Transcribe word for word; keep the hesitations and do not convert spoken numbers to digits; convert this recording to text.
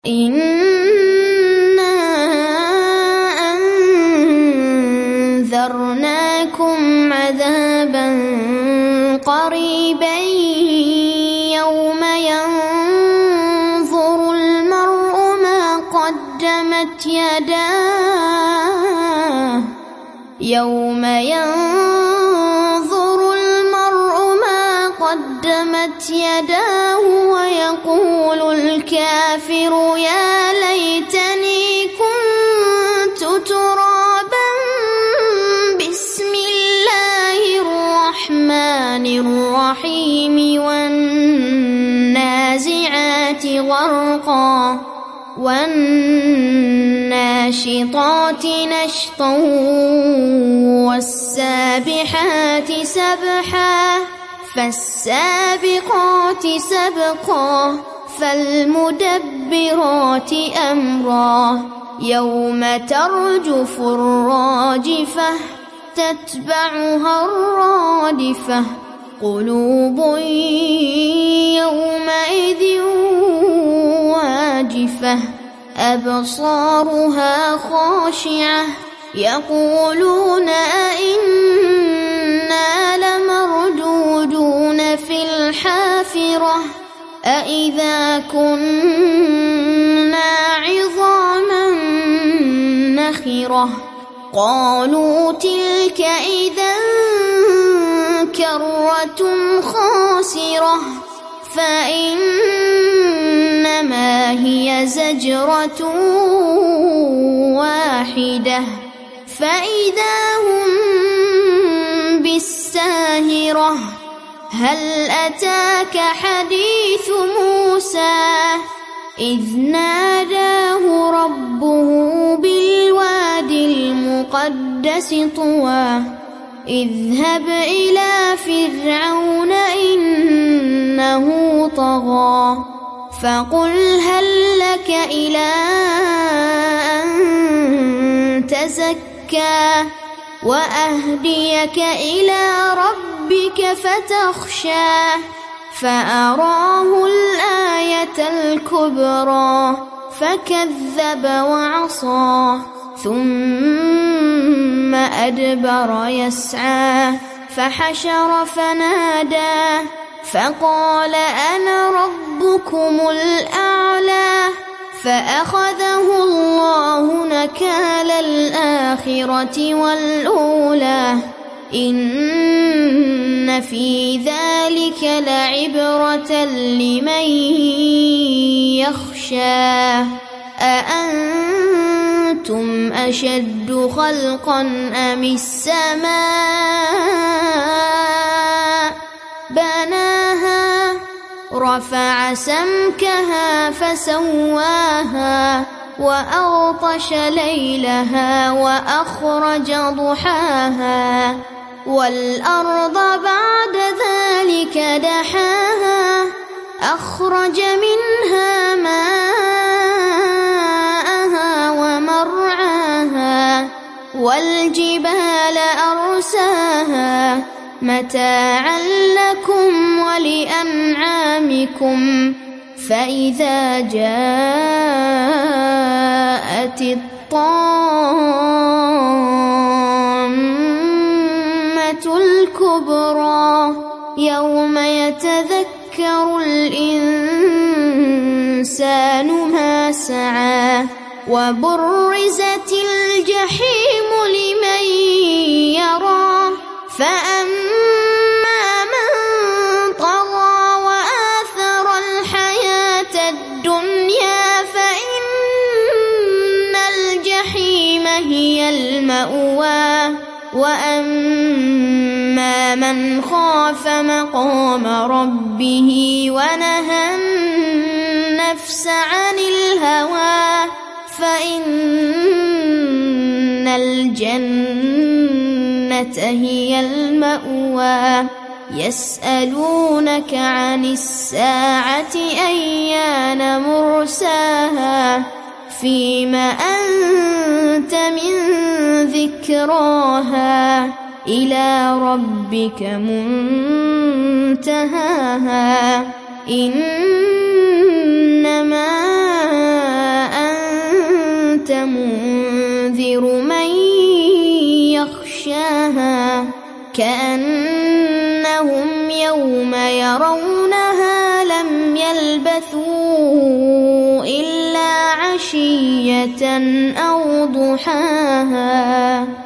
إنا أنذرناكم عذابا قريبا يوم ينظر المرء ما قدمت يداه يوم ينظر المرء ما قدمت يداه ويقول الكافر يا ليتني كنت ترابا. بسم الله الرحمن الرحيم والنازعات غرقا والناشطات نشطا والسابحات سبحا فالسابقات سبقا فالمدبرات أمرا يوم ترجف الراجفة تتبعها الرادفة قلوب يومئذ واجفة أبصارها خاشعة يقولون أئنا لمردودون في الحافرة أئذا كنا عظاما نخرة قالوا تلك إذا كرة خاسرة فإنما هي زجرة واحدة فإذا هم بالساهرة. هل أتاك حديث موسى إذ ناداه ربه بالوادي المقدس طوى اذهب إلى فرعون إنه طغى فقل هل لك إلى أن تزكى وأهديك إلى ربك فتخشى فأراه الآية الكبرى فكذب وعصى ثم أدبر يسعى فحشر فنادى فقال أنا ربكم الأعلى فأخذه الله نكال الآخرة والأولى إن في ذلك لعبرة لمن يخشى. أأنتم أشد خلقا أم السماء بناها رفع سمكها فسواها وأغطش ليلها وأخرج ضحاها والأرض بعد ذلك دحاها أخرج منها ماءها ومرعاها والجبال أرساها متاعا لكم ولأنعامكم فإذا جاءت الطامة الكبرى يوم يتذكر الإنسان ما سعى وبرزت الجحيم لمن يرى فأما من طغى وآثر الحياة الدنيا فإن الجحيم هي المأوى وأما من خاف مقام ربه ونهى النفس عن الهوى فإن الجنة هي المأوى. يسألونك عن الساعة أيان مرساها فيما أنت من ذكراها إلى ربك منتهاها إنما يغشاها كأنهم يوم يرونها لم يلبثوا إلا عشية أو ضحاها.